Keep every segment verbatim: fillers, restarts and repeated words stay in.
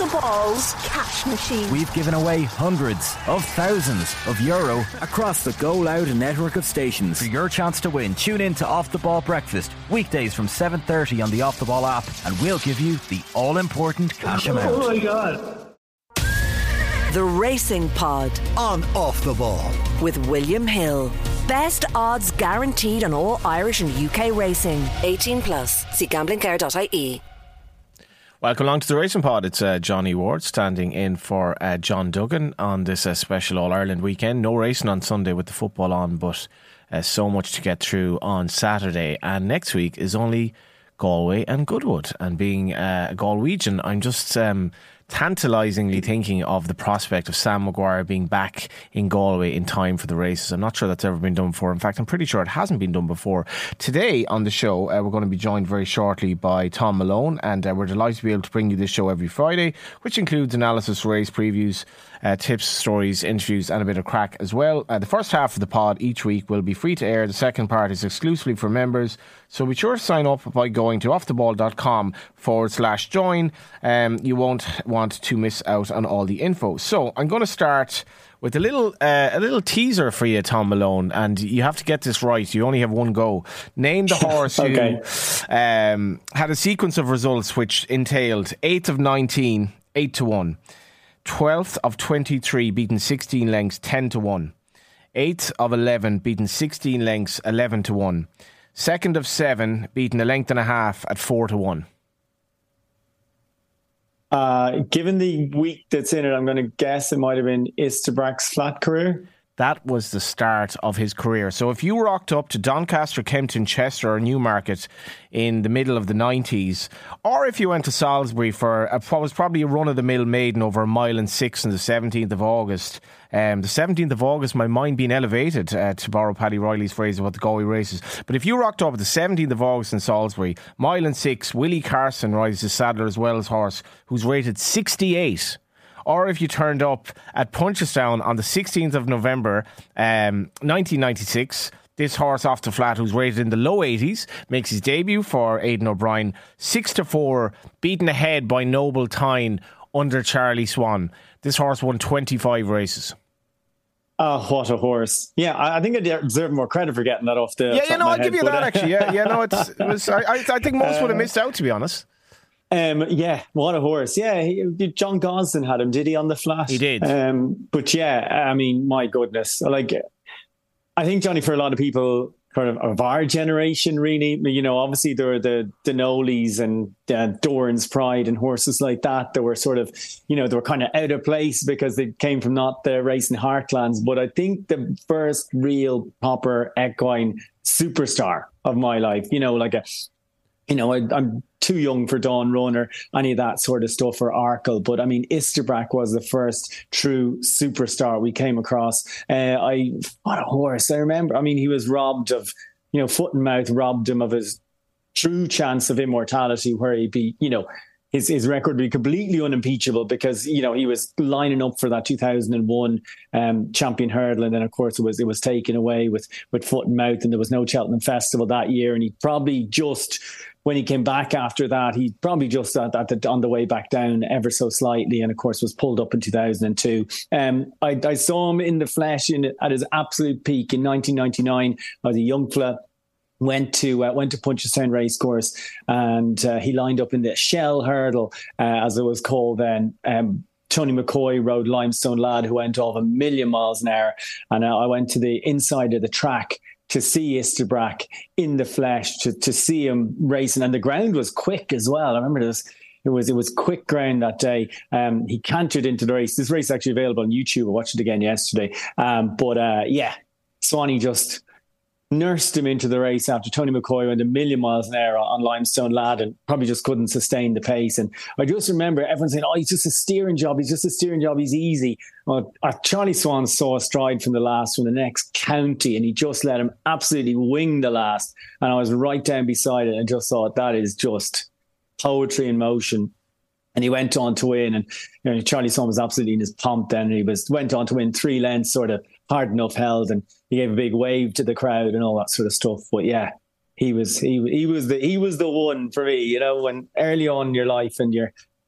the Ball's cash machine. We've given away hundreds of thousands of euro across the Go Loud network of stations. For your chance to win, tune in to Off the Ball Breakfast, weekdays from seven thirty on the Off the Ball app, and we'll give you the all-important cash amount. Oh my God. The Racing Pod on Off the Ball with William Hill. Best odds guaranteed on all Irish and U K racing. eighteen plus. See gambling care dot I E. Welcome along to the Racing Pod. It's uh, Johnny Ward standing in for uh, John Duggan on this uh, special All-Ireland weekend. No racing on Sunday with the football on, but uh, so much to get through on Saturday. And next week is only Galway and Goodwood. And being uh, a Galwegian, I'm just um, tantalisingly thinking of the prospect of Sam Maguire being back in Galway in time for the races. I'm not sure that's ever been done before. In fact, I'm pretty sure it hasn't been done before. Today on the show, uh, we're going to be joined very shortly by Tom Malone, and uh, we're delighted to be able to bring you this show every Friday, which includes analysis, race previews, Uh, tips, stories, interviews and a bit of crack as well. Uh, the first half of the pod each week will be free to air. The second part is exclusively for members. So be sure to sign up by going to offtheball.com forward slash join. Um, you won't want to miss out on all the info. So I'm going to start with a little uh, a little teaser for you, Tom Malone, and you have to get this right. You only have one go. Name the horse okay. who um, had a sequence of results which entailed eighth of nineteen, eight to one. twelfth of twenty-three, beaten sixteen lengths, ten to one. eighth of eleven, beaten sixteen lengths, eleven to one. second of seven, beaten a length and a half at four to one. Uh, given the week that's in it, I'm going to guess it might have been Istabraq's flat career. That was the start of his career. So if you rocked up to Doncaster, Kempton, Chester or Newmarket in the middle of the nineties, or if you went to Salisbury for a, what was probably a run-of-the-mill maiden over a mile and six on the seventeenth of August, um, the seventeenth of August, my mind being elevated, uh, to borrow Paddy Riley's phrase about the Galway races. But if you rocked up at the seventeenth of August in Salisbury, mile and six, Willie Carson rides his saddler as well as horse, who's rated sixty-eight. Or if you turned up at Punchestown on the sixteenth of November, um, nineteen ninety-six, this horse off the flat, who's rated in the low eighties, makes his debut for Aidan O'Brien, six to four, beaten ahead by Noble Tyne under Charlie Swan. This horse won twenty-five races. Oh, what a horse. Yeah, I think I deserve more credit for getting that off the Yeah, you know, I'll head, give you but, that uh, actually. Yeah, yeah, no, it's, it was, I, I think most would have missed out, to be honest. Um, yeah, what a horse. Yeah, he, John Gosden had him, did he, on the flat? He did. Um, but yeah, I mean, my goodness. Like, I think, Johnny, for a lot of people kind of of our generation, really, you know, obviously there were the Denolis and uh, Doran's Pride and horses like that that were sort of, you know, they were kind of out of place because they came from not the racing heartlands. But I think the first real proper equine superstar of my life, you know, like a, you know, I, I'm too young for Dawn Run or any of that sort of stuff, or Arkle. But I mean, Istabraq was the first true superstar we came across. Uh, I what a horse! I remember. I mean, he was robbed of, you know, foot and mouth robbed him of his true chance of immortality, where he'd be, you know, his his record would be completely unimpeachable because, you know, he was lining up for that two thousand one um, champion hurdle, and then of course it was it was taken away with with foot and mouth, and there was no Cheltenham Festival that year, and he probably just. When he came back after that, he probably just at, at the, on the way back down ever so slightly, and of course was pulled up in two thousand two. Um, I, I saw him in the flesh in, at his absolute peak in nineteen ninety-nine. I was a young fella. Went to uh, went to Punchestown Racecourse, and uh, he lined up in the Shell Hurdle, uh, as it was called then. Um, Tony McCoy rode Limestone Lad, who went off a million miles an hour, and uh, I went to the inside of the track to see Istabraq in the flesh, to to see him racing, and the ground was quick as well. I remember this. It was it was quick ground that day. Um, he cantered into the race. This race is actually available on YouTube. I watched it again yesterday. Um, but uh, yeah, Swanee just nursed him into the race after Tony McCoy went a million miles an hour on Limestone Lad and probably just couldn't sustain the pace. And I just remember everyone saying, oh, he's just a steering job. He's just a steering job. He's easy. Well, uh, Charlie Swan saw a stride from the last, from the next county, and he just let him absolutely wing the last. And I was right down beside it and just thought, that is just poetry in motion. And he went on to win, and you know, Charlie Swan was absolutely in his pomp then, and he was went on to win three lengths, sort of hard enough held, and he gave a big wave to the crowd and all that sort of stuff. But yeah, he was he he was the he was the one for me. You know, when early on in your life and you're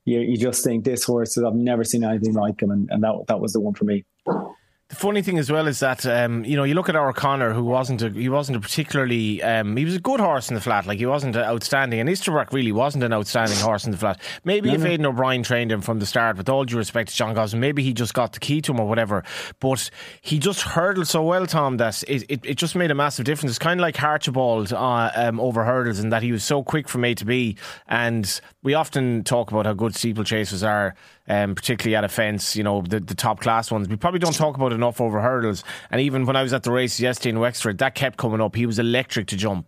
you, you just think this horse, I've never seen anything like him, and, and that that was the one for me. The funny thing as well is that um, you know, you look at our O'Connor, who wasn't a, he wasn't a particularly um, he was a good horse in the flat, like he wasn't outstanding, and Isterbrook really wasn't an outstanding horse in the flat. Maybe no, if no. Aidan O'Brien trained him from the start, with all due respect to John Gosling, maybe he just got the key to him or whatever, but he just hurdled so well, Tom, that it, it, it just made a massive difference. It's kind of like Archibald uh, um, over hurdles, in that he was so quick from A to B, and we often talk about how good steeplechasers are, Um, particularly at a fence, you know, the, the top class ones. We probably don't talk about it enough over hurdles. And even when I was at the race yesterday in Wexford, that kept coming up. He was electric to jump.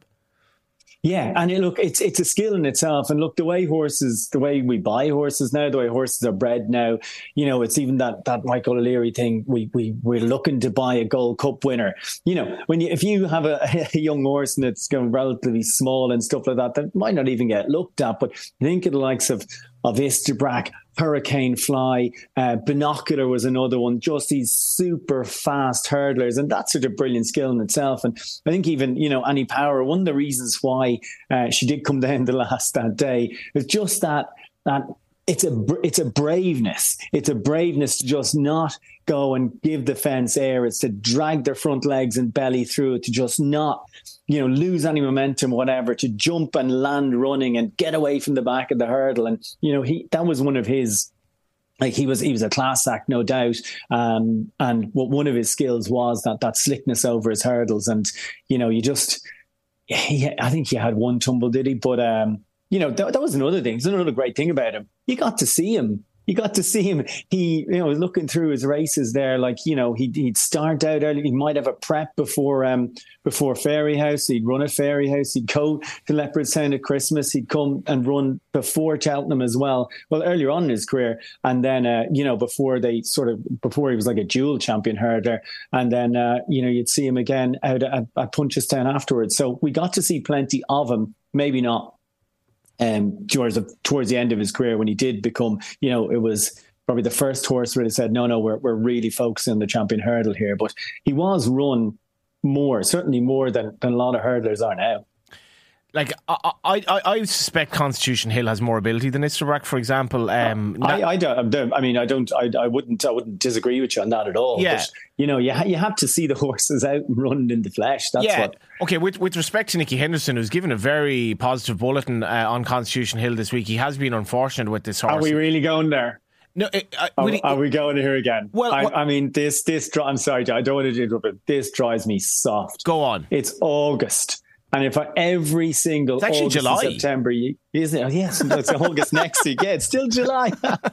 Yeah, and it, look, it's it's a skill in itself. And look, the way horses, the way we buy horses now, the way horses are bred now, you know, it's even that that Michael O'Leary thing. We we we're looking to buy a Gold Cup winner. You know, when you, if you have a, a young horse and it's going relatively small and stuff like that, that might not even get looked at. But I think of the likes of of Isterbrook, Hurricane Fly, uh, Binocular was another one, just these super fast hurdlers. And that's such a brilliant skill in itself. And I think even, you know, Annie Power, one of the reasons why uh, she did come down the last that day is just that, that it's a, it's a braveness. It's a braveness to just not go and give the fence air. It's to drag their front legs and belly through it, to just not, you know, lose any momentum, whatever, to jump and land running and get away from the back of the hurdle. And, you know, he that was one of his, like he was he was a class act, no doubt. Um, and what one of his skills was that that slickness over his hurdles. And, you know, you just, he, I think he had one tumble, did he? But, um, you know, that, that was another thing. It's another great thing about him. You got to see him. You got to see him. He, you know, looking through his races there, like, you know, he'd, he'd start out early. He might have a prep before um, before Fairyhouse. He'd run at Fairyhouse. He'd go to Leopardstown at Christmas. He'd come and run before Cheltenham as well. Well, earlier on in his career. And then, uh, you know, before they sort of, before he was like a dual champion hurdler. And then, uh, you know, you'd see him again out at, at Punchestown afterwards. So we got to see plenty of him. Maybe not Um, towards the, towards the end of his career, when he did become, you know, it was probably the first horse where they said, no, no, we're we're really focusing on the champion hurdle here. But he was run more, certainly more than, than a lot of hurdlers are now. Like, I, I, I suspect Constitution Hill has more ability than Isterbrook, for example. Um, I, I don't. I mean, I don't. I, I wouldn't. I wouldn't disagree with you on that at all. Yeah. But, you know, you ha- you have to see the horses out and running in the flesh. That's yeah. what. Okay. With with respect to Nicky Henderson, who's given a very positive bulletin uh, on Constitution Hill this week, he has been unfortunate with this horse. Are we really going there? No. It, uh, are, he, are we going here again? Well, I, well, I mean, this this. I'm sorry, I don't want to interrupt, but this drives me soft. Go on. It's August. And if I, every single it's actually August July. and September, isn't it? Oh, yes, it's August next week. Yeah, it's still July.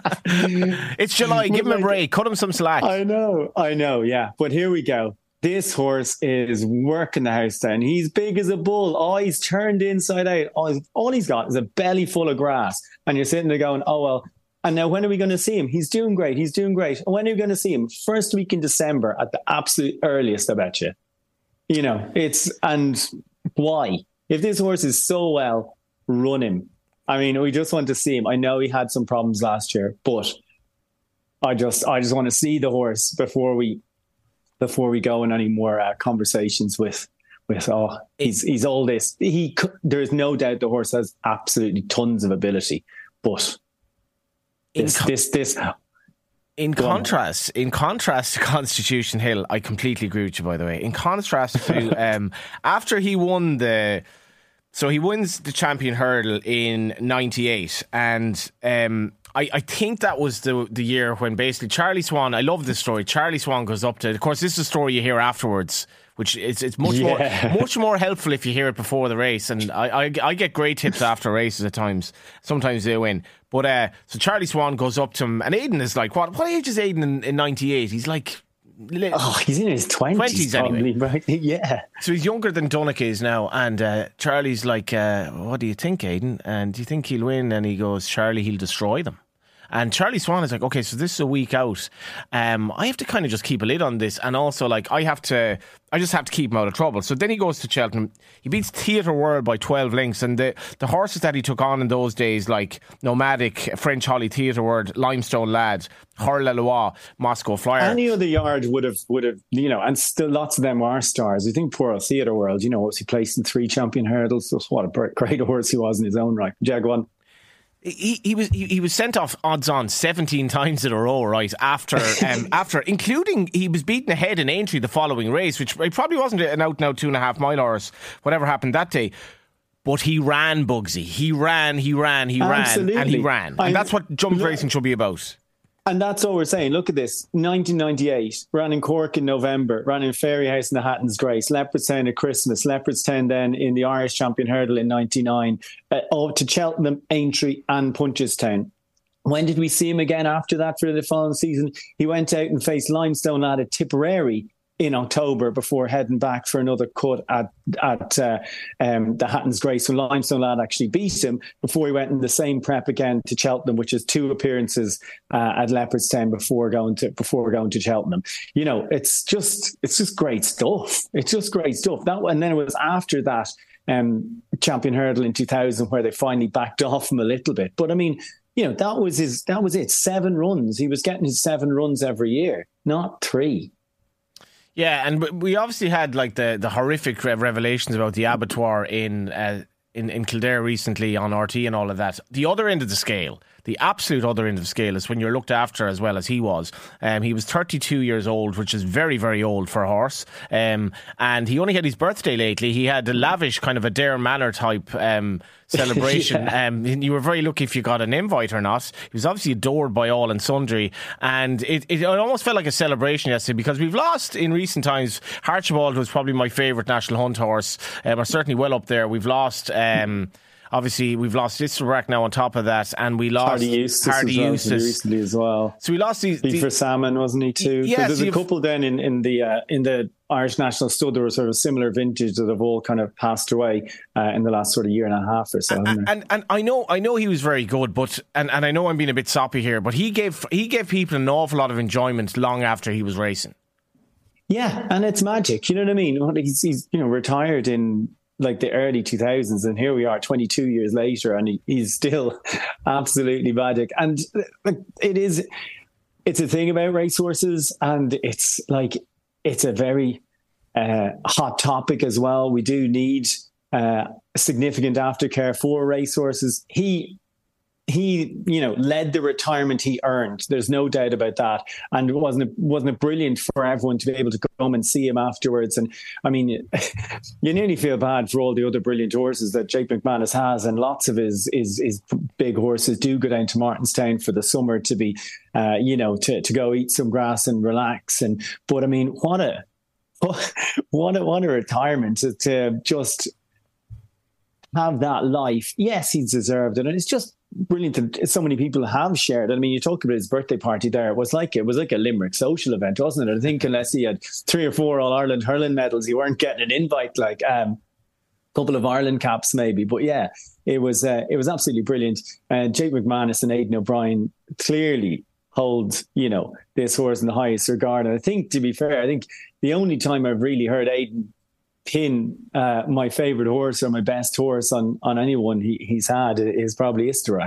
It's July. Give him a break. Cut him some slack. I know, I know. Yeah, but here we go. This horse is working the house down. He's big as a bull. Oh, he's turned inside out. Oh, he's, all he's got is a belly full of grass. And you're sitting there going, oh, well, and now when are we going to see him? He's doing great. He's doing great. And when are we going to see him? First week in December at the absolute earliest, I bet you. You know, it's, and why? If this horse is so well, run him. I mean, we just want to see him. I know he had some problems last year, but I just, I just want to see the horse before we, before we go in any more uh, conversations with, with oh, he's he's all this. He, there's no doubt the horse has absolutely tons of ability, but this, con- this, this. In contrast, in contrast to Constitution Hill, I completely agree with you, by the way. In contrast to, um, after he won the, so he wins the champion hurdle in ninety-eight, and um, I, I think that was the the year when basically Charlie Swan, I love this story, Charlie Swan goes up to, of course this is a story you hear afterwards, which is it's much yeah. more much more helpful if you hear it before the race, and I, I, I get great tips after races at times. Sometimes they win. But uh, so Charlie Swan goes up to him, and Aidan is like, what What age is Aidan in, in ninety-eight? He's like, oh, he's in his twenties, twenties anyway. Right? Yeah. So he's younger than Donnacha is now, and uh, Charlie's like, uh, what do you think, Aidan? And do you think he'll win? And he goes, Charlie, he'll destroy them. And Charlie Swan is like, okay, so this is a week out. Um, I have to kind of just keep a lid on this. And also, like, I have to, I just have to keep him out of trouble. So then he goes to Cheltenham. He beats Theatre World by twelve lengths. And the, the horses that he took on in those days, like Nomadic, French Holly, Theatre World, Limestone Lad, Hurl Loire, Moscow Flyer. Any other yard would have, would have, you know, and still lots of them are stars. I think poor old Theatre World, you know, was he placed in three champion hurdles? What a great horse he was in his own right. Jaguar. He, he was he, he was sent off odds on seventeen times in a row, right? After um, after including he was beaten ahead in Aintree the following race, which probably wasn't an out and out two and a half mile horse, whatever happened that day. But he ran, Bugsy. He ran, he ran, he Absolutely. ran, and he ran. And I'm, that's what jump racing should be about. And that's all we're saying. Look at this. nineteen ninety-eight, ran in Cork in November, ran in Fairyhouse in the Hatton's Grace, Leopardstown at Christmas, Leopardstown then in the Irish Champion Hurdle in ninety-nine, uh, oh, to Cheltenham, Aintree and Punchestown. When did we see him again after that for the following season? He went out and faced Limestone Lad at Tipperary in October before heading back for another cut at at uh, um, the Hatton's Grace. So Limestone Lad actually beat him before he went in the same prep again to Cheltenham, which is two appearances uh, at Leopardstown before going to before going to Cheltenham. You know, it's just it's just great stuff. It's just great stuff. That and then it was after that um, Champion Hurdle in two thousand where they finally backed off him a little bit. But I mean, you know, that was his. That was it. Seven runs. He was getting his seven runs every year, not three. Yeah, and we obviously had like the, the horrific revelations about the abattoir in, uh, in in Kildare recently on R T and all of that. The other end of the scale, the absolute other end of the scale, is when you're looked after as well as he was. Um, he was thirty-two years old, which is very, very old for a horse. Um, and he only had his birthday lately. He had a lavish kind of a Dare Manor type um, celebration. yeah. um, you were very lucky if you got an invite or not. He was obviously adored by all and sundry. And it, it almost felt like a celebration yesterday because we've lost in recent times. Archibald was probably my favourite National Hunt horse, um, or certainly well up there. We've lost... Um, Obviously, we've lost Isterbrack now on top of that, and we lost Hardy Eustace, Hardy Eustace recently as well. So we lost these. Beat for Salmon, wasn't he too? Yeah, there's so a couple then in in the uh, in the Irish National Stud. There were sort of similar vintage that have all kind of passed away uh, in the last sort of year and a half or so. And, and and I know I know he was very good, but and, and I know I'm being a bit soppy here, but he gave he gave people an awful lot of enjoyment long after he was racing. Yeah, and it's magic. You know what I mean? He's he's you know retired in like the early two thousands, and here we are twenty-two years later, and he, he's still absolutely magic. And like, it is, it's a thing about racehorses, and it's like, it's a very uh, hot topic as well. We do need uh, significant aftercare for racehorses. He, he, you know, led the retirement he earned. There's no doubt about that. And it wasn't it wasn't it brilliant for everyone to be able to come and see him afterwards? And I mean, you nearly feel bad for all the other brilliant horses that Jake McManus has, and lots of his his, his big horses do go down to Martinstown for the summer to be, uh, you know, to to go eat some grass and relax. And but I mean, what a what a what a retirement to, to just have that life. Yes, he's deserved it, and it's just brilliant that so many people have shared. I mean, you talk about his birthday party there. It was like it was like a Limerick social event, wasn't it? I think unless he had three or four All Ireland hurling medals, you weren't getting an invite. Like um, a couple of Ireland caps, maybe. But yeah, it was uh, it was absolutely brilliant. Uh, Jake McManus and Aidan O'Brien clearly hold, you know, this horse in the highest regard. And I think, to be fair, I think the only time I've really heard Aidan pin uh, my favourite horse or my best horse on, on anyone he, he's had is probably Isterach.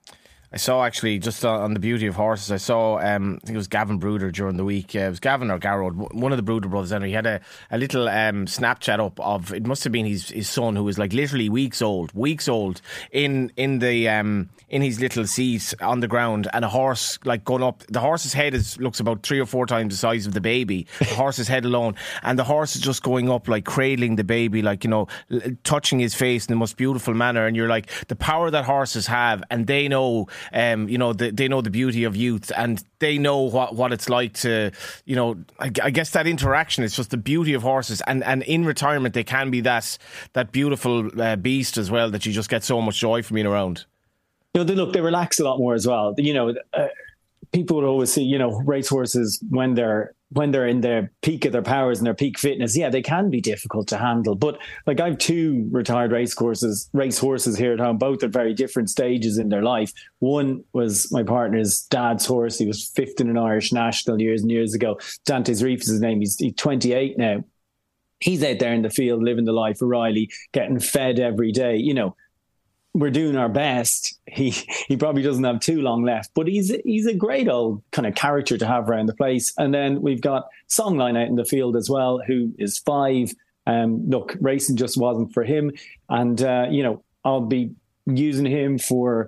I saw actually, just on the beauty of horses, I saw, um, I think it was Gavin Bruder during the week. Uh, it was Gavin or Garrod, one of the Bruder brothers. And he had a, a little um, Snapchat up of, it must have been his, his son, who was like literally weeks old, weeks old, in in the um, in his little seat on the ground, and a horse like going up. The horse's head is looks about three or four times the size of the baby, the horse's head alone. And the horse is just going up, like cradling the baby, like, you know, touching his face in the most beautiful manner. And you're like, the power that horses have, and they know... Um, you know, they, they know the beauty of youth, and they know what, what it's like to, you know, I, I guess that interaction is just the beauty of horses. And, and in retirement, they can be that that beautiful uh, beast as well, that you just get so much joy from being around. You know, they look, they relax a lot more as well. You know, uh, people would always see, you know, racehorses when they're when they're in their peak of their powers and their peak fitness, yeah, they can be difficult to handle. But like, I have two retired race courses, race horses here at home, both at very different stages in their life. One was my partner's dad's horse. He was fifth in an Irish national years and years ago. Dante's Reef is his name. He's, he's twenty-eight now. He's out there in the field, living the life of Riley, getting fed every day. You know, we're doing our best. He he probably doesn't have too long left, but he's he's a great old kind of character to have around the place. And then we've got Songline out in the field as well, who is five. Um, look, racing just wasn't for him, and uh, you know, I'll be using him for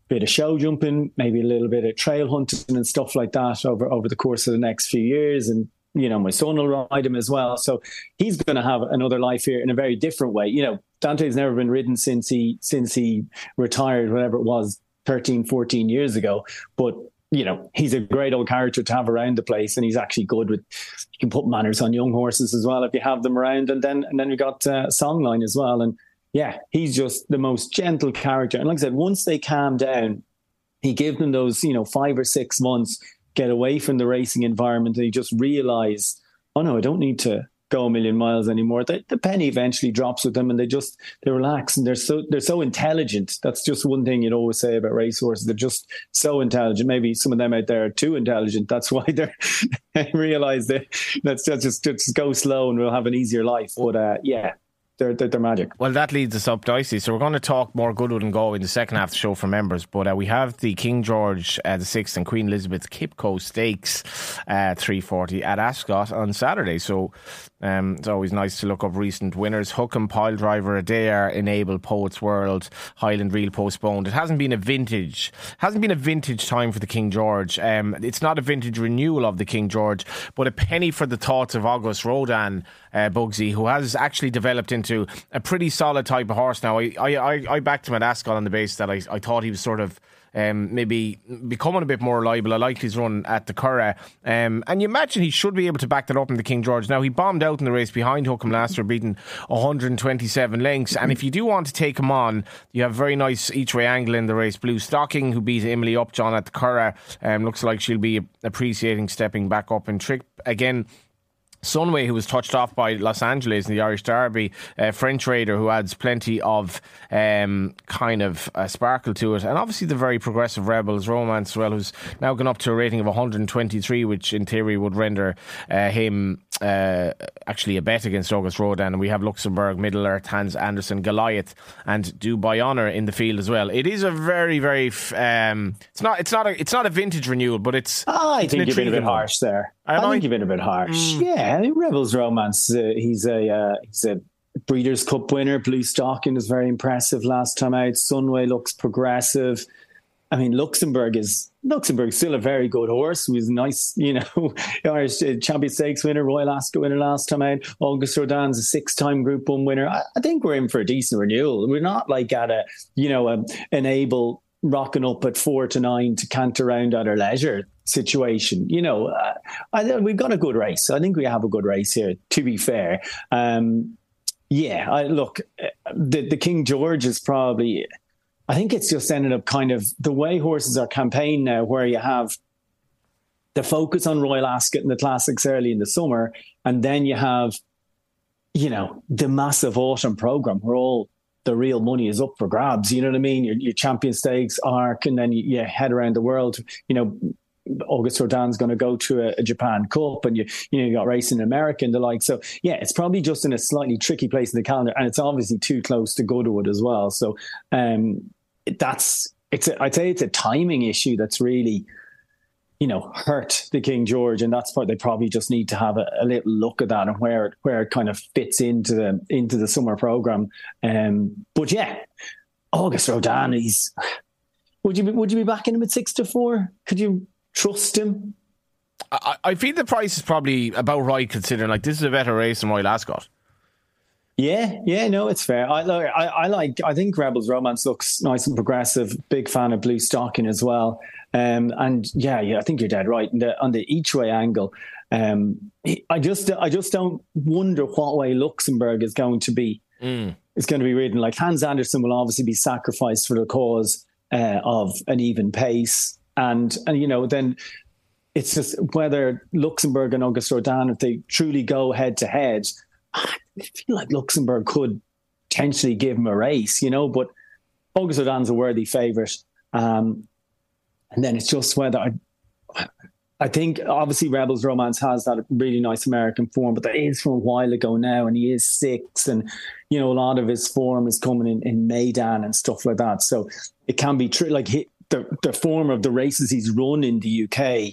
bit of show jumping, maybe a little bit of trail hunting and stuff like that over, over the course of the next few years. And, you know, my son will ride him as well. So he's going to have another life here in a very different way. You know, Dante's never been ridden since he, since he retired, whatever it was, thirteen, fourteen years ago. But, you know, he's a great old character to have around the place, and he's actually good with, you can put manners on young horses as well if you have them around. And then, and then we got uh, Songline as well. And yeah, he's just the most gentle character. And like I said, once they calm down, he gave them those, you know, five or six months, get away from the racing environment, and he just realize, oh no, I don't need to go a million miles anymore. The, the penny eventually drops with them, and they just, they relax, and they're so, they're so intelligent. That's just one thing you'd always say about racehorses. They're just so intelligent. Maybe some of them out there are too intelligent. That's why they're, they realize that let's just, just go slow and we'll have an easier life. But uh, yeah, They're, they're, they're magic. Well, that leads us up nicely. So we're going to talk more Goodwood and Go in the second half of the show for members. But uh, we have the King George uh, the sixth and Queen Elizabeth Kipco Stakes uh, three forty at Ascot on Saturday. So um, it's always nice to look up recent winners. Hook and Pile Driver, Adair, Enable, Poets World, Highland Reel postponed. It hasn't been a vintage, hasn't been a vintage time for the King George. Um, it's not a vintage renewal of the King George, but a penny for the thoughts of August Rodan, uh, Bugsy, who has actually developed into to a pretty solid type of horse now. I I, I backed him at Ascot on the basis that I, I thought he was sort of um, maybe becoming a bit more reliable. I liked his run at the Curragh. Um, and you imagine he should be able to back that up in the King George. Now, he bombed out in the race behind Hookham last year, beating one hundred twenty-seven lengths. And if you do want to take him on, you have very nice each-way angle in the race. Blue Stocking, who beat Emily Upjohn at the Curragh, um, looks like she'll be appreciating stepping back up in trick. Again, Sunway, who was touched off by Los Angeles in the Irish Derby, uh, French Raider, who adds plenty of um, kind of uh, sparkle to it, and obviously the very progressive Rebels Romance as well, who's now gone up to a rating of one hundred twenty-three, which in theory would render uh, him uh, actually a bet against August Rodan. And we have Luxembourg, Middle Earth, Hans Anderson, Goliath, and Dubai Honour in the field as well. It is a very, very um, it's not it's not a it's not a vintage renewal, but it's. Oh, I it's think you've been a bit harsh there. I, I think you've been a bit harsh. Mm. Yeah, I mean, Rebels Romance. Uh, he's a uh, he's a Breeders' Cup winner. Blue Stocking is very impressive last time out. Sunway looks progressive. I mean, Luxembourg is Luxembourg's still a very good horse. He was nice, you know, Irish Champion Stakes winner, Royal Ascot winner last time out. August Rodan's a six-time Group One winner. I, I think we're in for a decent renewal. We're not like at a, you know, a, an able rocking up at four to nine to cant around at our leisure situation. You know, uh, I, we've got a good race. I think we have a good race here, to be fair. Um, yeah, I, look, the, the King George is probably, I think it's just ended up kind of the way horses are campaigned now, where you have the focus on Royal Ascot and the classics early in the summer, and then you have, you know, the massive autumn programme where all the real money is up for grabs. You know what I mean? Your, your Champion Stakes, Arc, and then you, you head around the world. You know, August Rodan's going to go to a, a Japan Cup, and you you know you got racing in America and the like. So yeah, it's probably just in a slightly tricky place in the calendar, and it's obviously too close to Goodwood as well. So um, that's it's a, I'd say it's a timing issue that's really, you know, hurt the King George, and that's what they probably just need to have a, a little look at that and where it, where it kind of fits into the into the summer program. Um, but yeah, August Rodan, he's would you be, would you be backing him at six to four? Could you trust him? I, I feel the price is probably about right, considering like this is a better race than Royal Ascot. Yeah, yeah, no, it's fair. I, I, I like. I think Rebels Romance looks nice and progressive. Big fan of Blue Stocking as well. Um, and yeah, yeah, I think you're dead right. The, on the each way angle, um, I just, I just don't wonder what way Luxembourg is going to be. Mm. It's going to be ridden. Like Hans Anderson will obviously be sacrificed for the cause uh, of an even pace, and and you know then. It's just whether Luxembourg and August Rodan, if they truly go head to head, I feel like Luxembourg could potentially give him a race, you know, but August Rodan's a worthy favourite. Um, and then it's just whether I, I think obviously Rebels Romance has that really nice American form, but that is from a while ago now, and he is six, and you know a lot of his form is coming in, in Maidan and stuff like that. So it can be true, like he, the the form of the races he's run in the U K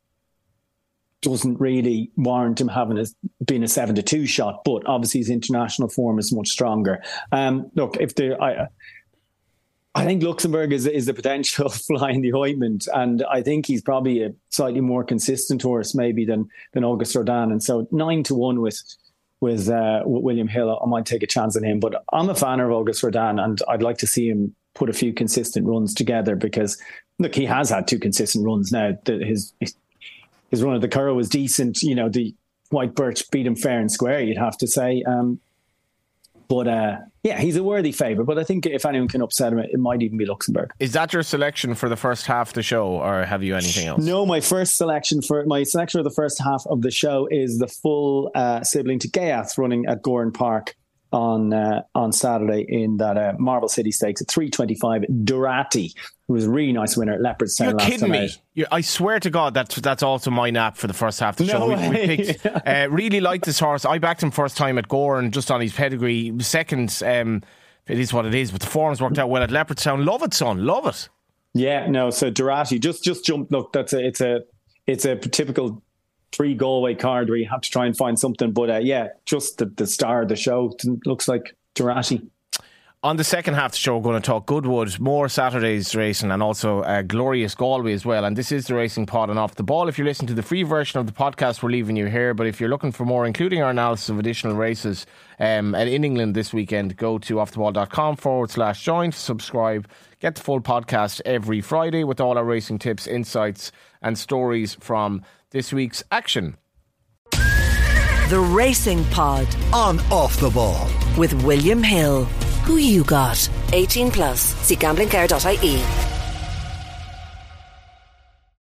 doesn't really warrant him having a, being a seven to two shot, but obviously his international form is much stronger. Um, look, if the I, I think Luxembourg is is the potential fly in the ointment, and I think he's probably a slightly more consistent horse maybe than than Auguste Rodin. And so nine to one with with, uh, with William Hill, I might take a chance on him. But I'm a fan of Auguste Rodin, and I'd like to see him put a few consistent runs together, because look, he has had two consistent runs now. The, his his run at the Curragh was decent. You know, the White Birch beat him fair and square, you'd have to say. Um, But uh, yeah, he's a worthy favourite. But I think if anyone can upset him, it might even be Luxembourg. Is that your selection for the first half of the show, or have you anything else? No, my first selection for my selection of the first half of the show is the full uh, sibling to Gaiath running at Gowran Park on uh, on Saturday in that uh, Marble City Stakes at three twenty-five. Durati, who was a really nice winner at Leopardstown You're last kidding me. You're, I swear to God, that's, that's also my nap for the first half of the No show. way. We, we picked, uh, really liked this horse. I backed him first time at Gowran just on his pedigree. Second, um, it is what it is, but the form's worked out well at Leopardstown. Love it, son. Love it. Yeah, no, so Durati, just just jump. Look, that's a, it's a it's a typical pre-Galway card where you have to try and find something. But uh, yeah, just the, the star of the show looks like Durati. On the second half of the show, we're going to talk Goodwood, more Saturdays racing, and also uh, Glorious Galway as well. And this is the Racing Pod and Off the Ball. If you're listening to the free version of the podcast, we're leaving you here. But if you're looking for more, including our analysis of additional races um, in England this weekend, go to offtheball.com forward slash join, subscribe, get the full podcast every Friday with all our racing tips, insights, and stories from this week's action. The Racing Pod on Off the Ball with William Hill. Who you got? eighteen plus. See gambling care dot I E.